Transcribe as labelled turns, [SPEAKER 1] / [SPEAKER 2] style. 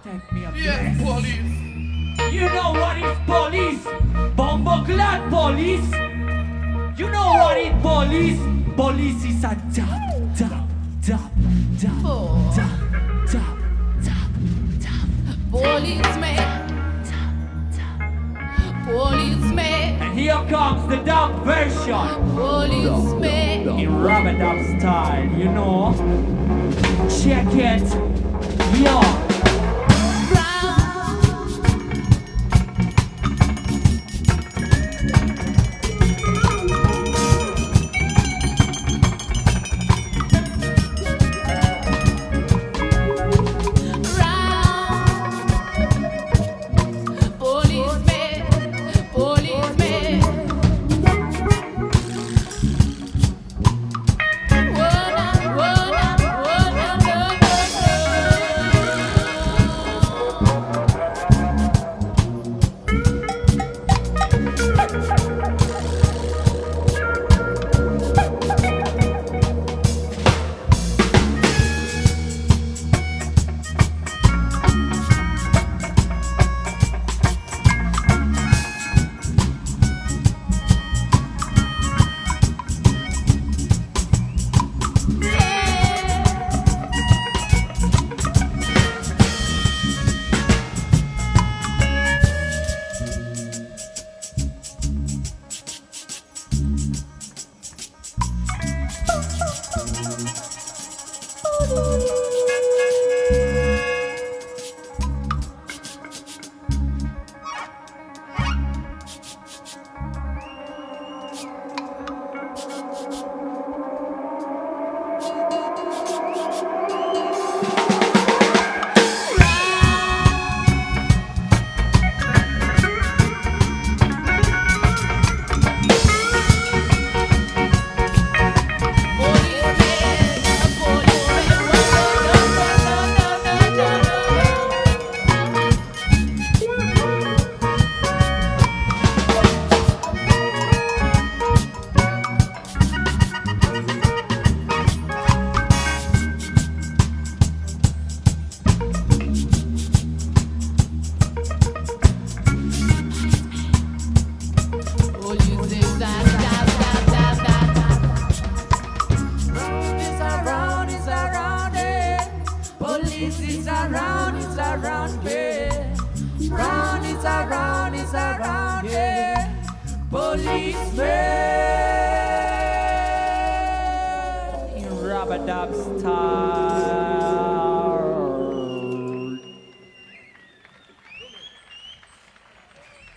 [SPEAKER 1] Set me up.
[SPEAKER 2] Yes, police.
[SPEAKER 1] You know what is police? Bomboclat police. You know what is police? Police is a job.
[SPEAKER 3] Policeman. Policeman.
[SPEAKER 1] And here comes the dub version.
[SPEAKER 3] Policeman.
[SPEAKER 1] In rubber dub style, you know. Check it. Yo.
[SPEAKER 3] It's around, yeah. Policeman.
[SPEAKER 1] In rubber dub style.